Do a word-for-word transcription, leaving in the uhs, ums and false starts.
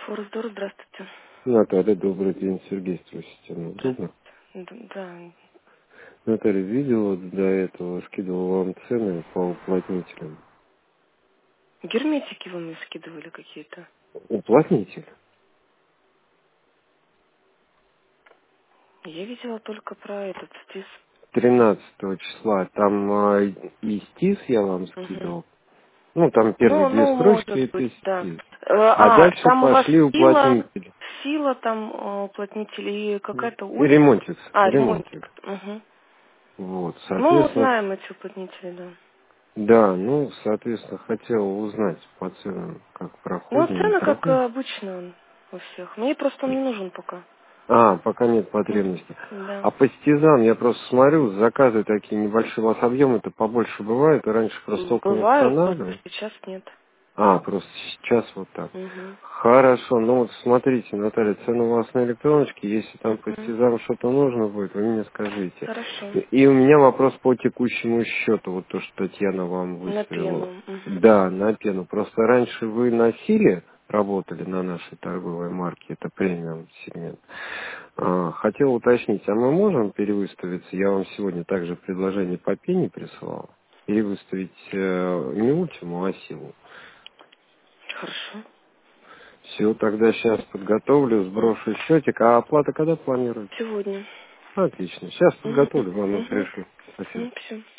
Форсдор, здравствуйте. Наталья, добрый день. Сергей, спросите, удобно? Здравствуйте. Д- Да. Наталья, видела до этого, скидывал вам цены по уплотнителям. Герметики вы мне скидывали какие-то. Уплотнитель? Я видела только про этот стис. тринадцатого числа. Там а, и стис я вам Угу. скидывал. Ну, там первые Ну, две ну, строчки может это быть, да. стис. Э, А А, дальше там у вас пошли сила, уплотнители. сила там э, уплотнитель и какая-то ульт. Ремонтикс. А, Ремонтикс. ремонтик. Угу. Вот, Ну, соответственно, знаем эти уплотнители, да. да, ну, соответственно, хотел узнать по ценам, как Ну, проходим, не цены, как проходим. э, обычно он у всех. Мне просто он не нужен пока. А, пока нет М, потребности. Да. А по стезам я просто смотрю, заказы такие небольшие, у вас объемы-то побольше бывают, раньше просто только не Бывают, просто устанавливали. сейчас нет. А, просто сейчас вот так. Угу. Хорошо, ну вот смотрите, Наталья, цены у вас на электроночке, если там по Угу. стезам что-то нужно будет, вы мне скажите. Хорошо. И у меня вопрос по текущему счету, вот то, что Татьяна вам На выставила. пену. Угу. Да, на пену. Просто раньше вы носили, работали на нашей торговой марке, это премиум сегмент. А, Хотел уточнить, а мы можем перевыставиться? Я вам сегодня также предложение по пене присылал. Перевыставить э, не ультиму, а силу. Хорошо. Все, тогда сейчас подготовлю, М. сброшу счетик. А оплата когда планируется? Сегодня. Отлично. Сейчас Угу. подготовлю, вам и Угу. пришлю. Спасибо. Ну, все.